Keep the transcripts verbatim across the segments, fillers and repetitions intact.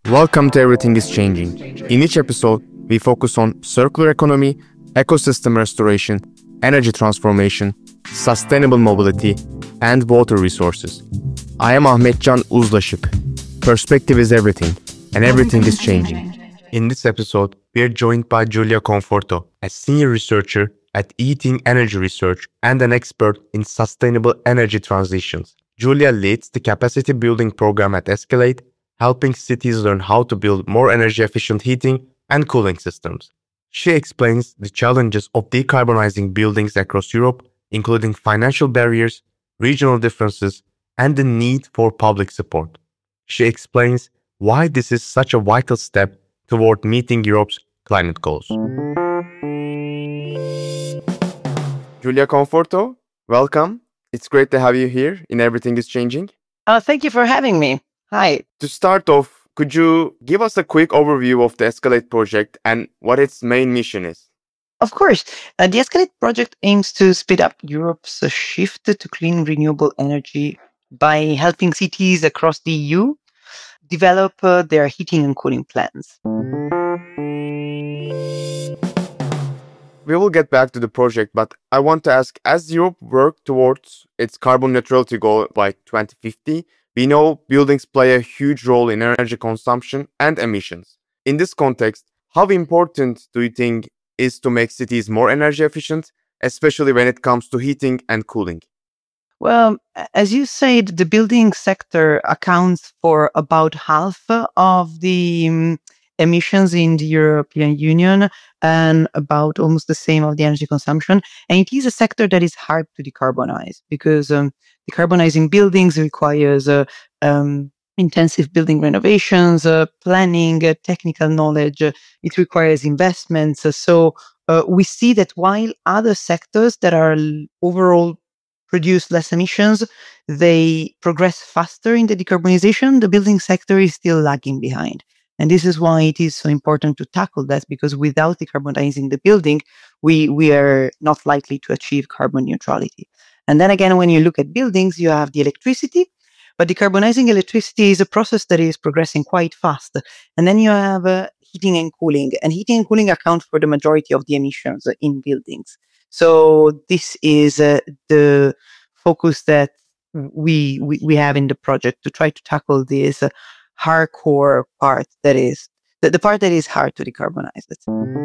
Welcome to Everything is Changing. In each episode, we focus on circular economy, ecosystem restoration, energy transformation, sustainable mobility, and water resources. I am Ahmetcan Uzlaşık. Perspective is everything, and everything is changing. In this episode, we are joined by Giulia Conforto, a senior researcher at Eating Energy Research and an expert in sustainable energy transitions. Giulia leads the capacity building program at Escalate, helping cities learn how to build more energy-efficient heating and cooling systems. She explains the challenges of decarbonizing buildings across Europe, including financial barriers, regional differences, and the need for public support. She explains why this is such a vital step toward meeting Europe's climate goals. Giulia Conforto, welcome. It's great to have you here in Everything is Changing. Uh, thank you for having me. Hi. To start off, could you give us a quick overview of the Escalate project and what its main mission is? Of course. Uh, the Escalate project aims to speed up Europe's uh, shift to clean renewable energy by helping cities across the E U develop uh, their heating and cooling plans. We will get back to the project, but I want to ask, as Europe works towards its carbon neutrality goal by twenty fifty, we know buildings play a huge role in energy consumption and emissions. In this context, how important do you think is to make cities more energy efficient, especially when it comes to heating and cooling? Well, as you said, the building sector accounts for about half of the um, emissions in the European Union and about almost the same of the energy consumption. And it is a sector that is hard to decarbonize because um, decarbonizing buildings requires uh, um, intensive building renovations, uh, planning, uh, technical knowledge. Uh, it requires investments. Uh, so uh, we see that while other sectors that are l- overall produce less emissions, they progress faster in the decarbonization, the building sector is still lagging behind. And this is why it is so important to tackle that, because without decarbonizing the building, we, we are not likely to achieve carbon neutrality. And then again, when you look at buildings, you have the electricity, but decarbonizing electricity is a process that is progressing quite fast. And then you have uh, heating and cooling, and heating and cooling account for the majority of the emissions in buildings. So this is uh, the focus that we, we we have in the project to try to tackle this uh, hardcore part that is the, the part that is hard to decarbonize. Let's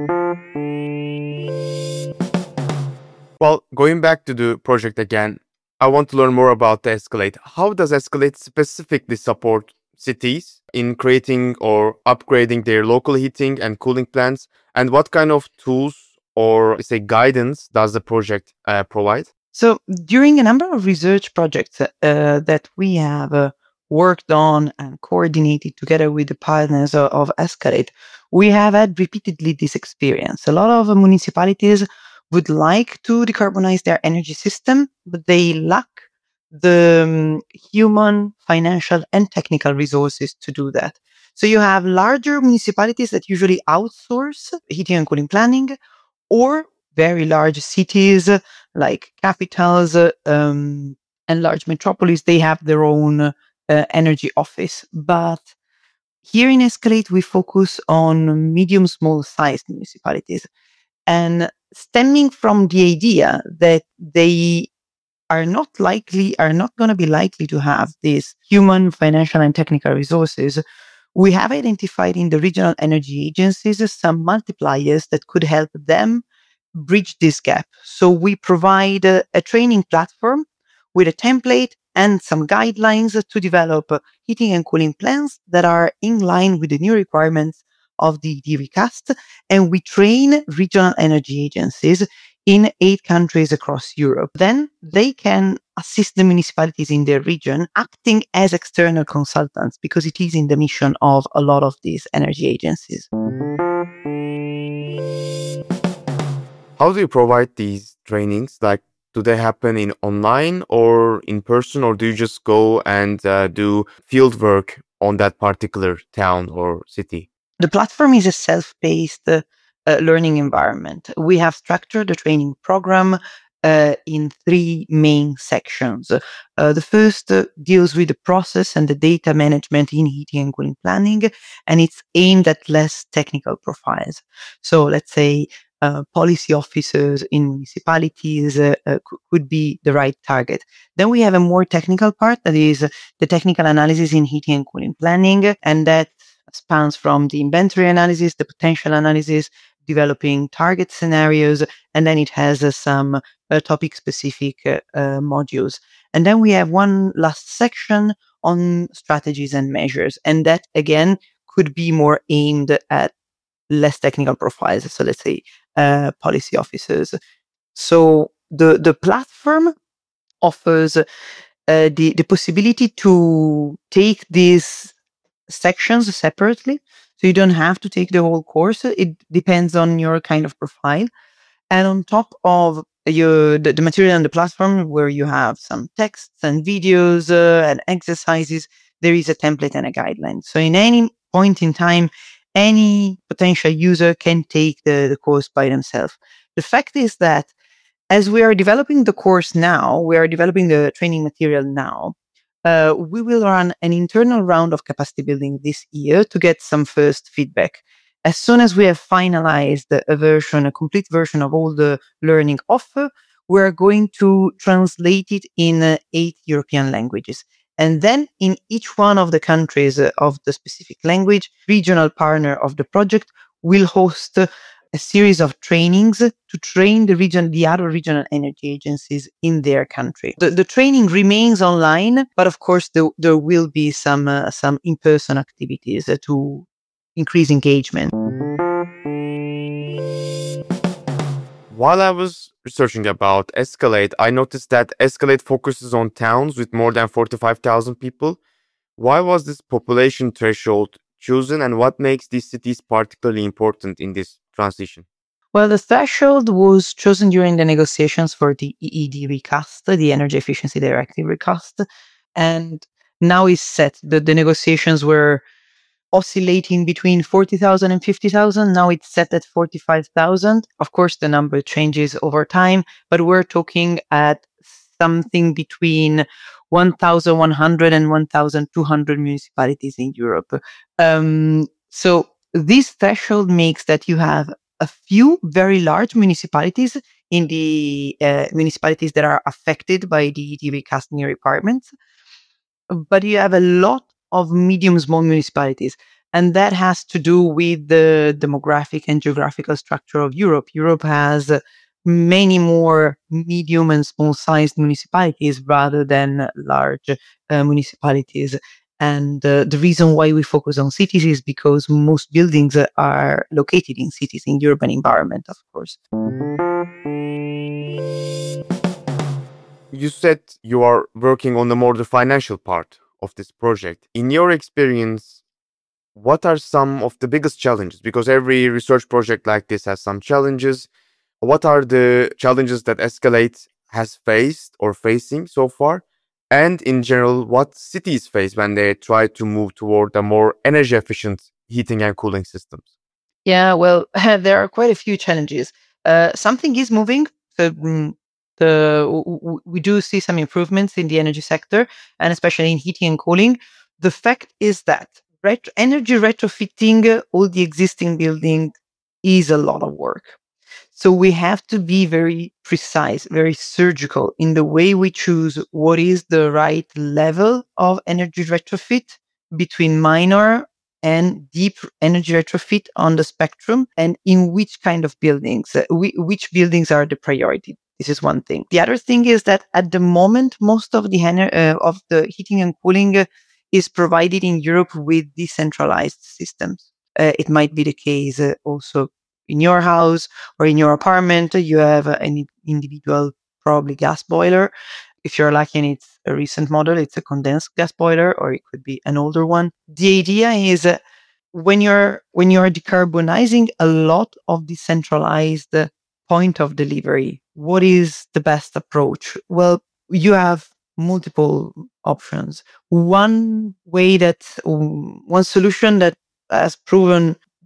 Well, going back to the project again, I want to learn more about the Escalate. How does Escalate specifically support cities in creating or upgrading their local heating and cooling plans? And what kind of tools or, say, guidance does the project uh, provide? So during a number of research projects uh, that we have uh, worked on and coordinated together with the partners of, of Escalate, we have had repeatedly this experience. A lot of uh, municipalities would like to decarbonize their energy system, but they lack the um, human, financial, and technical resources to do that. So you have larger municipalities that usually outsource heating and cooling planning, or very large cities uh, like capitals uh, um, and large metropolis, they have their own uh, energy office. But here in Escalate, we focus on medium, small sized municipalities. And stemming from the idea that they are not likely, are not going to be likely to have these human, financial, and technical resources, we have identified in the regional energy agencies some multipliers that could help them bridge this gap. So we provide a, a training platform with a template and some guidelines to develop uh, heating and cooling plans that are in line with the new requirements of the, the recast. And we train regional energy agencies in eight countries across Europe. Then they can assist the municipalities in their region acting as external consultants, because it is in the mission of a lot of these energy agencies. How do you provide these trainings? Like, do they happen in online or in person, or do you just go and uh, do field work on that particular town or city? The platform is a self-paced uh, uh, learning environment. We have structured the training program uh, in three main sections. Uh, the first uh, deals with the process and the data management in heating and cooling planning, and it's aimed at less technical profiles. So let's say uh, policy officers in municipalities uh, uh, c- could be the right target. Then we have a more technical part that is the technical analysis in heating and cooling planning, and that spans from the inventory analysis, the potential analysis, developing target scenarios, and then it has uh, some uh, topic specific uh, uh, modules. And then we have one last section on strategies and measures. And that again could be more aimed at less technical profiles. So let's say uh, policy officers. So the, the platform offers uh, the, the possibility to take these sections separately. So you don't have to take the whole course. It depends on your kind of profile. And on top of your the, the material on the platform, where you have some texts and videos uh, and exercises, there is a template and a guideline. So in any point in time, any potential user can take the, the course by themselves. The fact is that as we are developing the course now, we are developing the training material now. Uh, we will run an internal round of capacity building this year to get some first feedback. As soon as we have finalized a version, a complete version of all the learning offer, we're going to translate it in uh, eight European languages. And then in each one of the countries uh, of the specific language, regional partner of the project will host uh, a series of trainings to train the region, the other regional energy agencies in their country. The, the training remains online, but of course there, there will be some uh, some in-person activities uh, to increase engagement. While I was researching about Escalate, I noticed that Escalate focuses on towns with more than forty-five thousand people. Why was this population threshold chosen, and what makes these cities particularly important in this transition? Well, the threshold was chosen during the negotiations for the E E D recast, the Energy Efficiency Directive recast, and now is set. The, the negotiations were oscillating between forty thousand and fifty thousand. Now it's set at forty-five thousand. Of course, the number changes over time, but we're talking at something between one thousand one hundred and one thousand two hundred municipalities in Europe. Um, so this threshold makes that you have a few very large municipalities in the uh, municipalities that are affected by the E T recasting requirements, but you have a lot of medium small municipalities. And that has to do with the demographic and geographical structure of Europe. Europe has uh, many more medium and small sized municipalities rather than large uh, municipalities. And uh, the reason why we focus on cities is because most buildings uh, are located in cities, in urban environment, of course. You said you are working on the more the financial part of this project. In your experience, what are some of the biggest challenges? Because every research project like this has some challenges. What are the challenges that Escalate has faced or facing so far? And in general, what cities face when they try to move toward a more energy efficient heating and cooling systems? Yeah, well, there are quite a few challenges. Uh, something is moving. So, mm, the w- w- we do see some improvements in the energy sector, and especially in heating and cooling. The fact is that ret- energy retrofitting uh, all the existing building is a lot of work. So we have to be very precise, very surgical in the way we choose what is the right level of energy retrofit between minor and deep energy retrofit on the spectrum, and in which kind of buildings, uh, whi- which buildings are the priority. This is one thing. The other thing is that at the moment, most of the ener- uh, of the heating and cooling uh, is provided in Europe with decentralized systems. Uh, it might be the case uh, also in your house or in your apartment. You have uh, an individual, probably gas boiler. If you're lucky and it's a recent model, it's a condensed gas boiler, or it could be an older one. The idea is uh, when you're when you're decarbonizing a lot of decentralized uh, point of delivery, what is the best approach? Well, you have multiple options. One way that um, one solution that has proven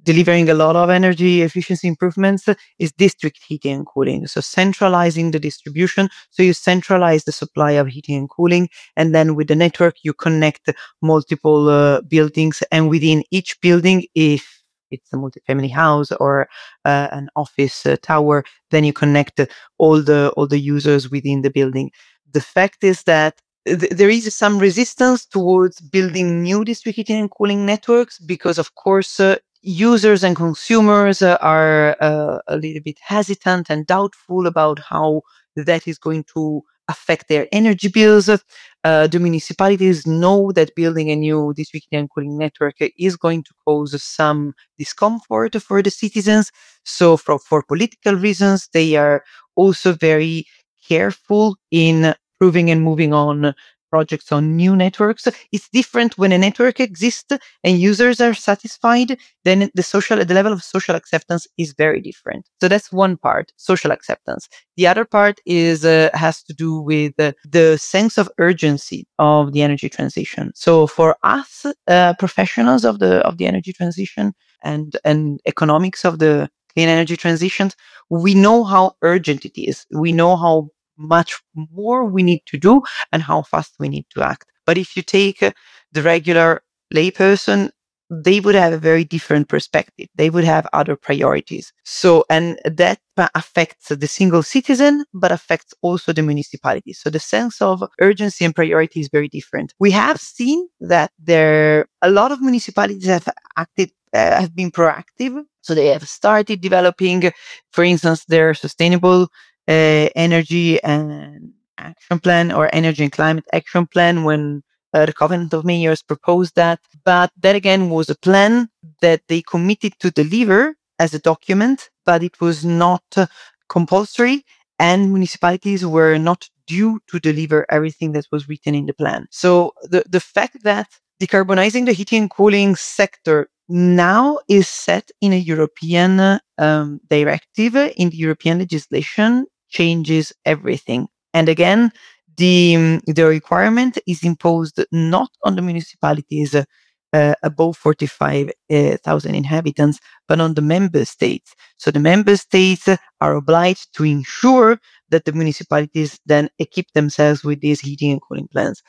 delivering a lot of energy efficiency improvements is district heating and cooling. So centralizing the distribution. So you centralize the supply of heating and cooling, and then with the network, you connect multiple uh, buildings, and within each building, if it's a multifamily house or uh, an office uh, tower, then you connect all the all the users within the building. The fact is that th- there is some resistance towards building new district heating and cooling networks because, of course, uh, users and consumers uh, are uh, a little bit hesitant and doubtful about how that is going to affect their energy bills. Uh, the municipalities know that building a new district heating and cooling network is going to cause some discomfort for the citizens. So, for, for political reasons, they are also very careful in approving and moving on projects on new networks. It's different when a network exists and users are satisfied, then the social, the level of social acceptance is very different. So that's one part, social acceptance. The other part is uh, has to do with uh, the sense of urgency of the energy transition. So for us, uh, professionals of the of the energy transition and and economics of the clean energy transitions, we know how urgent it is. We know how much more we need to do and how fast we need to act. But if you take uh, the regular layperson, they would have a very different perspective. They would have other priorities. So, and that affects the single citizen, but affects also the municipality. So the sense of urgency and priority is very different. We have seen that there, a lot of municipalities have acted, uh, have been proactive. So they have started developing, for instance, their sustainable uh, energy and action plan or energy and climate action plan when uh, the Covenant of Mayors proposed that. But that again was a plan that they committed to deliver as a document, but it was not uh, compulsory, and municipalities were not due to deliver everything that was written in the plan. So the, the fact that decarbonizing the heating and cooling sector now is set in a European um, directive, in the European legislation, changes everything. And again, the, the requirement is imposed not on the municipalities uh, uh, above forty-five thousand inhabitants, but on the member states. So the member states are obliged to ensure that the municipalities then equip themselves with these heating and cooling plans.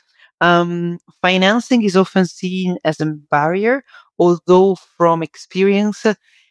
Um, financing is often seen as a barrier, although from experience,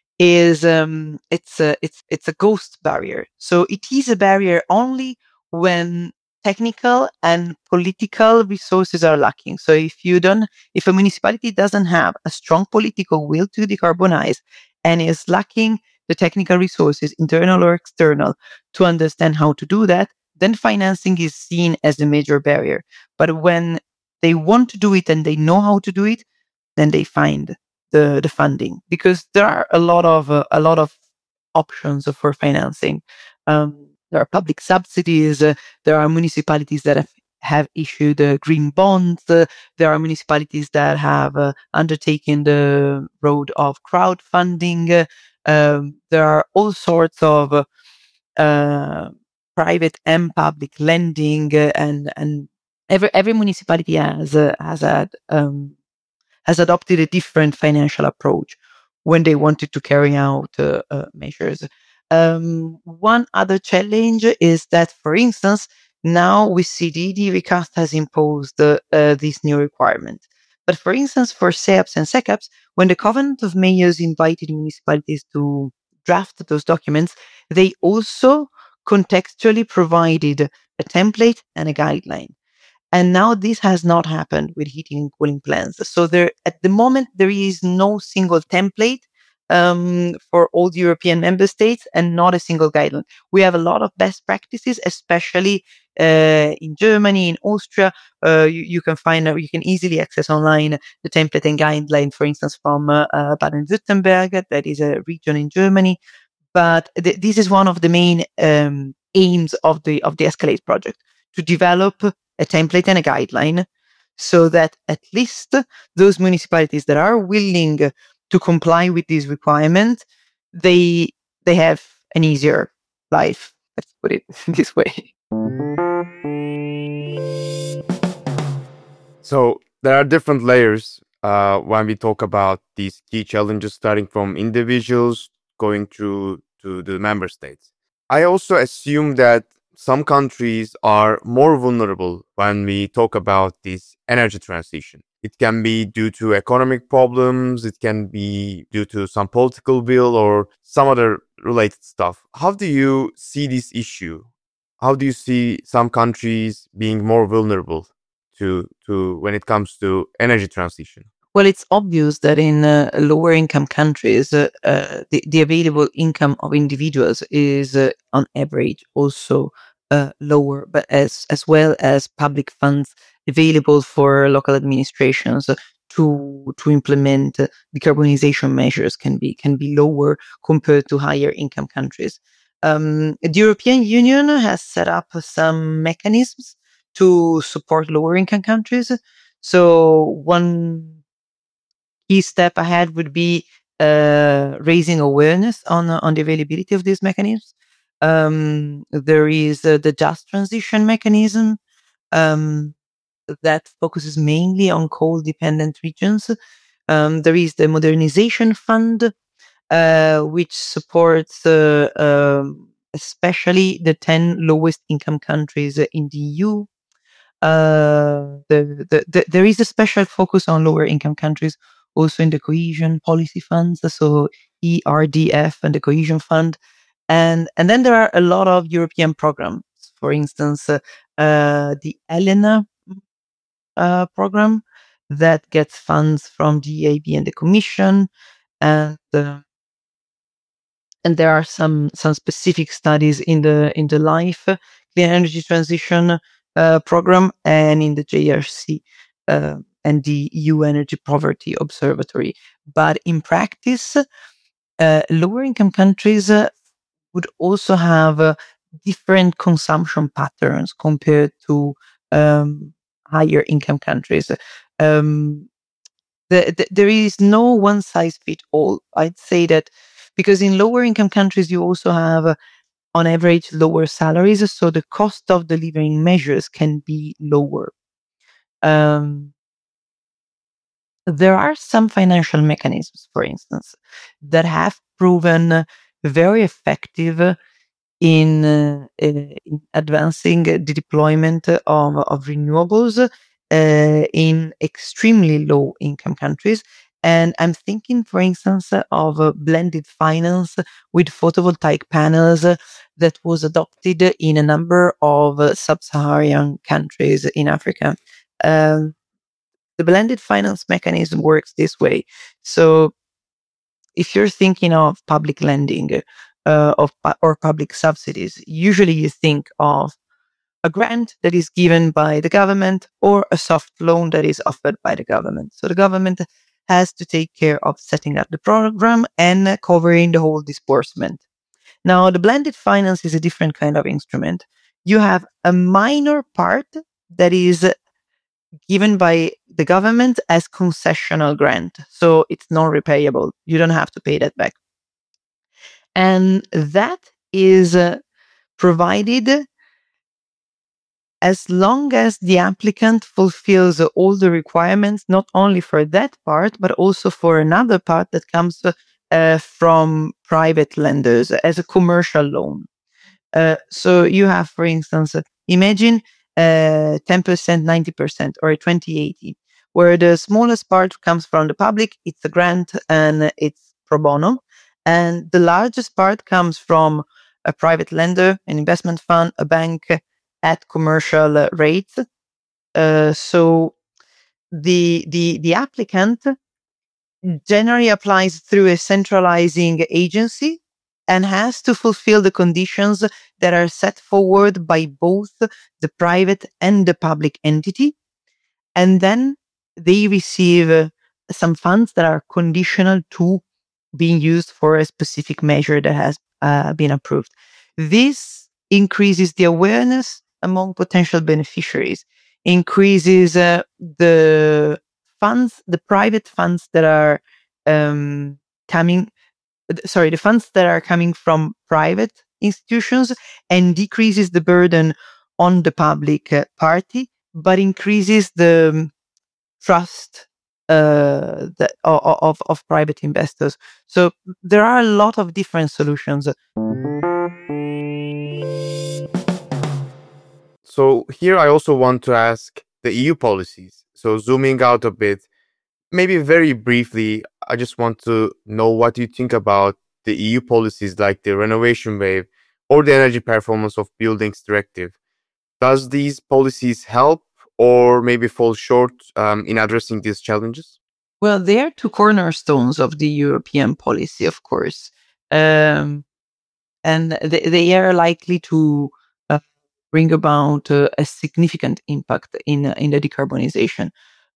is um, it's a it's it's a ghost barrier. So it is a barrier only when technical and political resources are lacking. So if you don't, if a municipality doesn't have a strong political will to decarbonize and is lacking the technical resources, internal or external, to understand how to do that, then financing is seen as a major barrier. But when they want to do it and they know how to do it, then they find the the funding, because there are a lot of uh, a lot of options for financing. Um, there are public subsidies. Uh, there are municipalities that have, have issued uh, green bonds. Uh, there are municipalities that have uh, undertaken the road of crowdfunding. Uh, um, there are all sorts of uh, uh, private and public lending, uh, and and every every municipality has uh, has had um, has adopted a different financial approach when they wanted to carry out uh, uh, measures. Um, one other challenge is that, for instance, now with C D, the recast has imposed uh, uh, this new requirement. But for instance, for S E A Ps and S E C A Ps, when the Covenant of Mayors invited municipalities to draft those documents, they also contextually provided a template and a guideline. And now this has not happened with heating and cooling plans. So there, at the moment, there is no single template um, for all the European member states and not a single guideline. We have a lot of best practices, especially uh, in Germany, in Austria. Uh, you, you can find, uh, you can easily access online the template and guideline, for instance, from uh, uh, Baden-Württemberg, that is a region in Germany. But th- this is one of the main um, aims of the of the Escalate project, to develop a template and a guideline, so that at least those municipalities that are willing to comply with these requirements, they they have an easier life. Let's put it this way. So there are different layers uh, when we talk about these key challenges, starting from individuals going through to the member states. I also assume that some countries are more vulnerable when we talk about this energy transition. It can be due to economic problems, it can be due to some political will or some other related stuff. How do you see this issue? How do you see some countries being more vulnerable to to when it comes to energy transition? Well, it's obvious that in uh, lower income countries, uh, uh, the, the available income of individuals is uh, on average also uh, lower, but as, as well as public funds available for local administrations to, to implement uh, decarbonization measures can be, can be lower compared to higher income countries. Um, the European Union has set up some mechanisms to support lower income countries. So one key step ahead would be uh, raising awareness on uh, on the availability of these mechanisms. Um, there is uh, the Just Transition mechanism um, that focuses mainly on coal-dependent regions. Um, there is the Modernization Fund, uh, which supports uh, um, especially the ten lowest income countries in the E U. Uh, the, the, the, there is a special focus on lower income countries also in the cohesion policy funds, so E R D F and the cohesion fund. And, and then there are a lot of European programs. For instance, uh, uh, the ELENA uh, program that gets funds from the E I B and the Commission. And uh, and there are some some specific studies in the in the LIFE uh, Clean Energy Transition uh, program and in the J R C uh, and the E U Energy Poverty Observatory. But in practice, uh, lower income countries uh, would also have uh, different consumption patterns compared to um, higher income countries. Um, the, the, there is no one size fit all. I'd say that because in lower income countries, you also have, uh, on average, lower salaries. So the cost of the living measures can be lower. Um, there are some financial mechanisms, for instance, that have proven very effective in, uh, in advancing the deployment of, of renewables uh, in extremely low income countries. And I'm thinking, for instance, of uh, blended finance with photovoltaic panels uh, that was adopted in a number of uh, sub-Saharan countries in Africa. Um, the blended finance mechanism works this way. So if you're thinking of public lending uh, of or public subsidies, usually you think of a grant that is given by the government or a soft loan that is offered by the government. So the government has to take care of setting up the program and covering the whole disbursement. Now, the blended finance is a different kind of instrument. You have a minor part that is given by the government as concessional grant. So it's non-repayable. You don't have to pay that back. And that is uh, provided as long as the applicant fulfills uh, all the requirements, not only for that part, but also for another part that comes uh, from private lenders as a commercial loan. Uh, so you have, for instance, uh, imagine uh, ten percent, ninety percent, or a twenty eighty, where the smallest part comes from the public, it's a grant and it's pro bono. And the largest part comes from a private lender, an investment fund, a bank at commercial uh, rates. Uh, so the, the, the applicant generally applies through a centralizing agency and has to fulfill the conditions that are set forward by both the private and the public entity. And then they receive uh, some funds that are conditional to being used for a specific measure that has uh, been approved. This increases the awareness among potential beneficiaries, increases uh, the funds, the private funds that are um, coming, sorry, the funds that are coming from private institutions, and decreases the burden on the public uh, party, but increases the um, trust uh, that, of, of private investors. So there are a lot of different solutions. So here I also want to ask the E U policies. So zooming out a bit, maybe very briefly, I just want to know what you think about the E U policies like the Renovation Wave or the Energy Performance of Buildings Directive. Does these policies help or maybe fall short um, in addressing these challenges? Well, they are two cornerstones of the European policy, of course. Um, and they, they are likely to uh, bring about uh, a significant impact in, uh, in the decarbonization.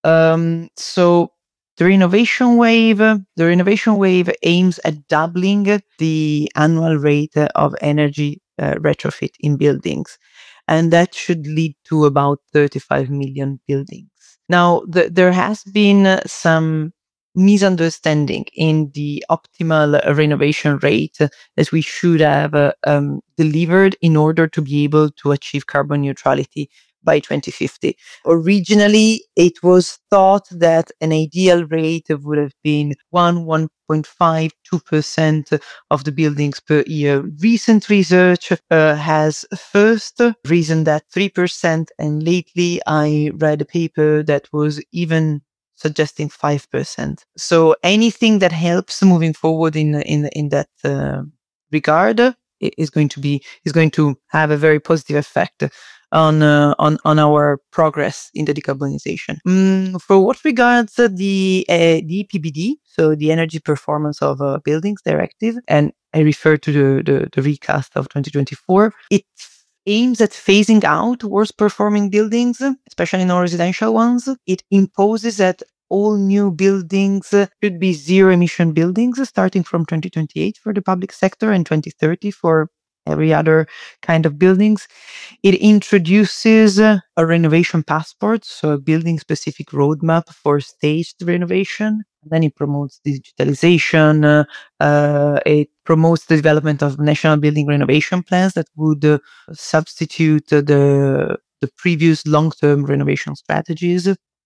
Um, so the renovation wave, the renovation wave aims at doubling the annual rate of energy uh, retrofit in buildings, and that should lead to about thirty-five million buildings. Now, the, there has been uh, some misunderstanding in the optimal uh, renovation rate uh, that we should have uh, um, delivered in order to be able to achieve carbon neutrality by twenty fifty. Originally, it was thought that an ideal rate would have been one, one point five, two percent of the buildings per year. Recent research uh, has first reasoned that three percent, and lately I read a paper that was even suggesting five percent. So anything that helps moving forward in in in that uh, regard is going to be is going to have a very positive effect on uh, on on our progress in the decarbonization. Mm, for what regards uh, the uh, the E P B D, so the Energy Performance of uh, Buildings Directive, and I refer to the, the the recast of twenty twenty-four, it aims at phasing out worst performing buildings, especially non-residential ones. It imposes that all new buildings should be zero emission buildings starting from twenty twenty-eight for the public sector and twenty thirty for every other kind of buildings. It introduces a renovation passport, so a building specific roadmap for staged renovation. Then it promotes digitalization. Uh, uh, it promotes the development of national building renovation plans that would uh, substitute uh, the the previous long-term renovation strategies.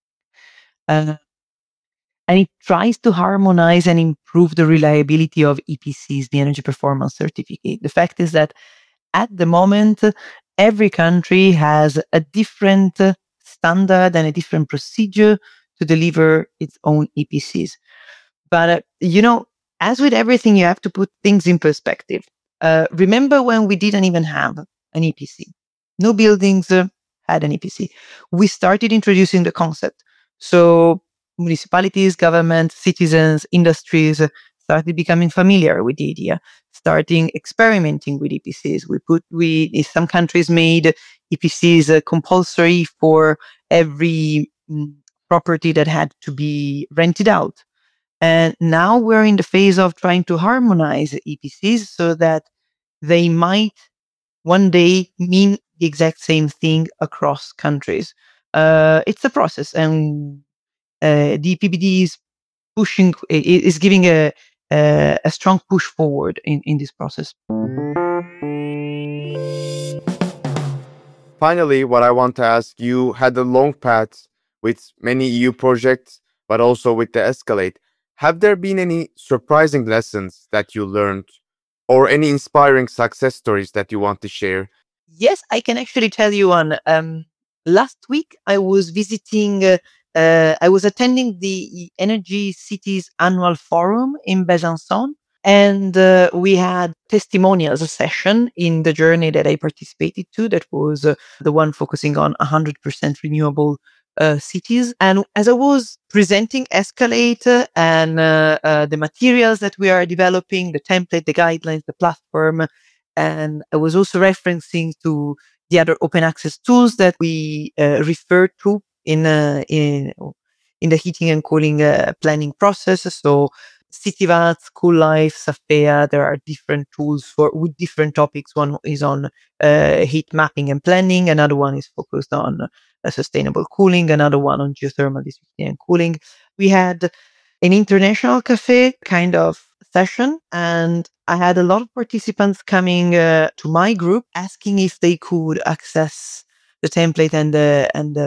Uh, and it tries to harmonize and improve the reliability of E P Cs, the Energy Performance Certificate. The fact is that at the moment, every country has a different standard and a different procedure to deliver its own E P Cs. But, uh, you know, as with everything, you have to put things in perspective. Uh, remember when we didn't even have an E P C? No buildings uh, had an E P C. We started introducing the concept. So municipalities, government, citizens, industries uh, started becoming familiar with the idea, starting experimenting with E P Cs. We put, we, some countries made E P Cs uh, compulsory for every mm, property that had to be rented out. And now we're in the phase of trying to harmonize E P Cs so that they might one day mean the exact same thing across countries. Uh, it's a process, and uh, the E P B D is pushing, is giving a, a, a strong push forward in, in this process. Finally, what I want to ask, you had a long path with many E U projects, but also with the Escalate. Have there been any surprising lessons that you learned or any inspiring success stories that you want to share? Yes, I can actually tell you one. Um, last week, I was visiting, uh, uh, I was attending the Energy Cities annual forum in Besançon. And uh, we had testimonials session in the journey that I participated to. That was uh, the one focusing on one hundred percent renewable uh, cities. And as I was presenting Escalate and uh, uh, the materials that we are developing, the template, the guidelines, the platform, and I was also referencing to the other open access tools that we uh, refer to in uh, in in the heating and cooling uh, planning process. So CityVat, Cool Life, Safea, there are different tools for with different topics. One is on uh, heat mapping and planning. Another one is focused on uh, sustainable cooling. Another one on geothermal district heating and cooling. We had an international cafe kind of session, and I had a lot of participants coming uh, to my group asking if they could access the template and the and the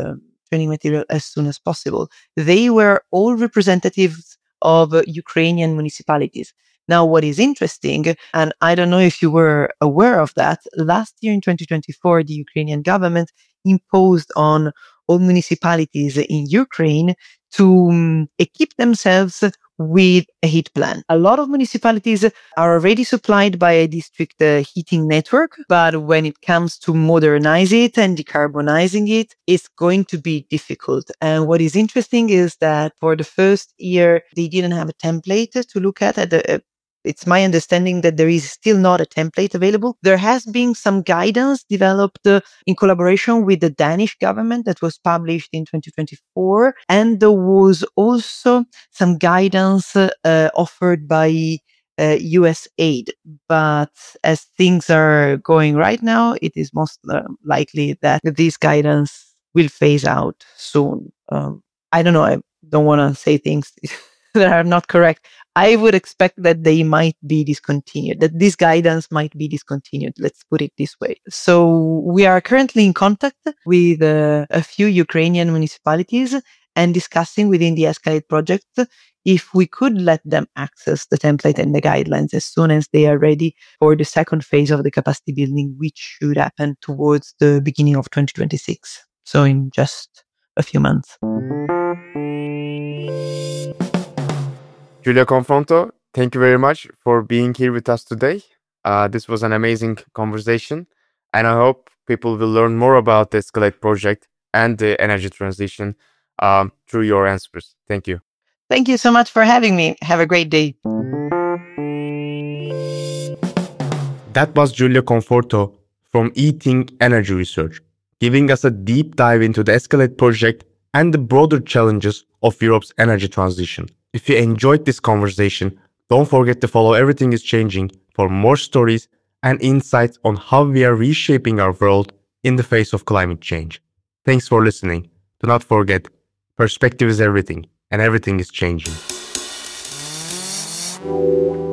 training material as soon as possible. They were all representatives of uh, Ukrainian municipalities. Now, what is interesting, and I don't know if you were aware of that, last year in twenty twenty-four, the Ukrainian government imposed on all municipalities in Ukraine to um, equip themselves with a heat plan. A lot of municipalities are already supplied by a district uh, heating network, but when it comes to modernize it and decarbonizing it, it's going to be difficult. And what is interesting is that for the first year, they didn't have a template to look at. at the, uh, It's my understanding that there is still not a template available. There has been some guidance developed uh, in collaboration with the Danish government that was published in twenty twenty-four. And there was also some guidance uh, uh, offered by uh, U S aid. But as things are going right now, it is most uh, likely that this guidance will phase out soon. Um, I don't know. I don't want to say things that are not correct. I would expect that they might be discontinued, that this guidance might be discontinued. Let's put it this way. So we are currently in contact with uh, a few Ukrainian municipalities and discussing within the Escalate project if we could let them access the template and the guidelines as soon as they are ready for the second phase of the capacity building, which should happen towards the beginning of twenty twenty-six. So in just a few months. Giulia Confronto, thank you very much for being here with us today. Uh, this was an amazing conversation, and I hope people will learn more about the Escalate project and the energy transition um, through your answers. Thank you. Thank you so much for having me. Have a great day. That was Giulia Conforto from eThink Energy Research, giving us a deep dive into the Escalate project and the broader challenges of Europe's energy transition. If you enjoyed this conversation, don't forget to follow Everything is Changing for more stories and insights on how we are reshaping our world in the face of climate change. Thanks for listening. Do not forget, perspective is everything, and everything is changing.